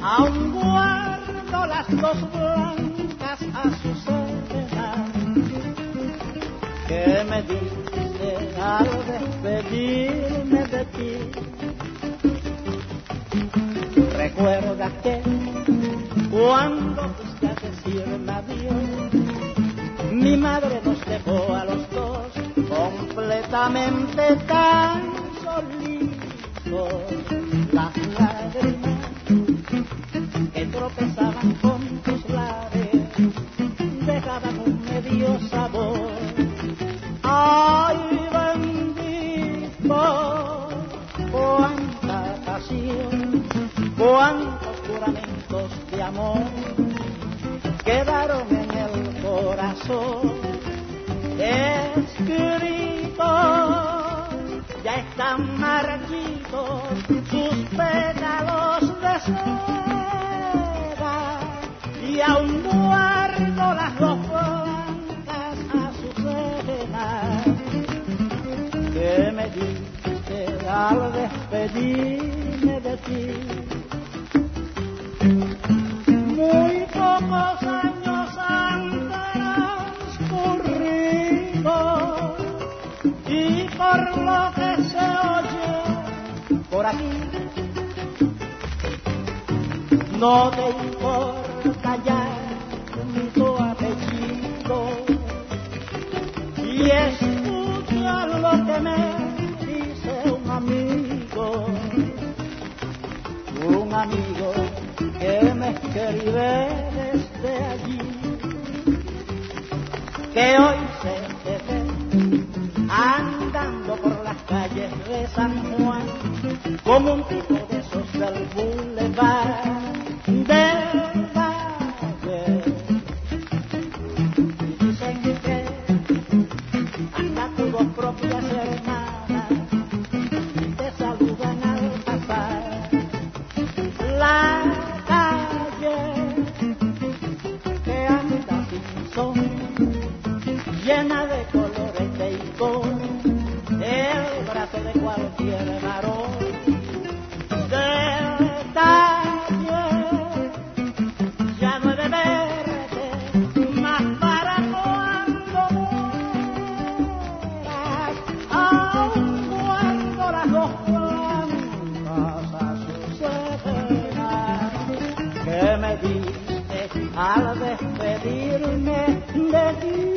Aún guardo las dos blancas azucenas que me diste al despedirme de ti. Recuerda que cuando fuiste a decirme adiós, mi madre nos dejó a los dos completamente tan solitos. Las lágrimas que tropezaban con tus labios dejaban un medio sabor. Ay, bendito, cuánta pasión, cuántos juramentos de amor quedaron en el corazón. Escritos, ya están marchitos sus pétalos de seda, y aún guardo las dos blancas azucenas que me diste al despedirme de ti. Muy pocos años han transcurrido y por lo que se oye por aquí, no te importa ya ni tu apellido, y escucha lo que me dice un amigo que me escribe desde allí, que hoy se te ve andando por las calles de San Juan como un tipo de esos del boulevard del Valle. Dicen que hasta tus dos propias hermanas te saludan al pasar la calle, que anda sin son, llena de colores de icón, el brazo de cualquier varón detalle. Ya no he de verte más para cuando mueras. Aún guardo las dos blancas azucenas que me diste al despedirme de ti.